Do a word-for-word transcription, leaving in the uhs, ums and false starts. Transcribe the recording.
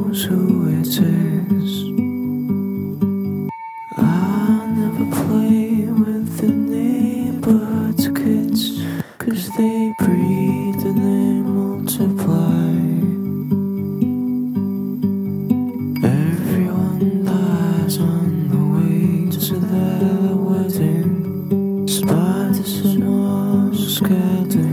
knows who it is. I never play with the neighborhood's kids, 'cause they breed and they multiply. Everyone dies on the way to their wedding. Spiders and wasps scared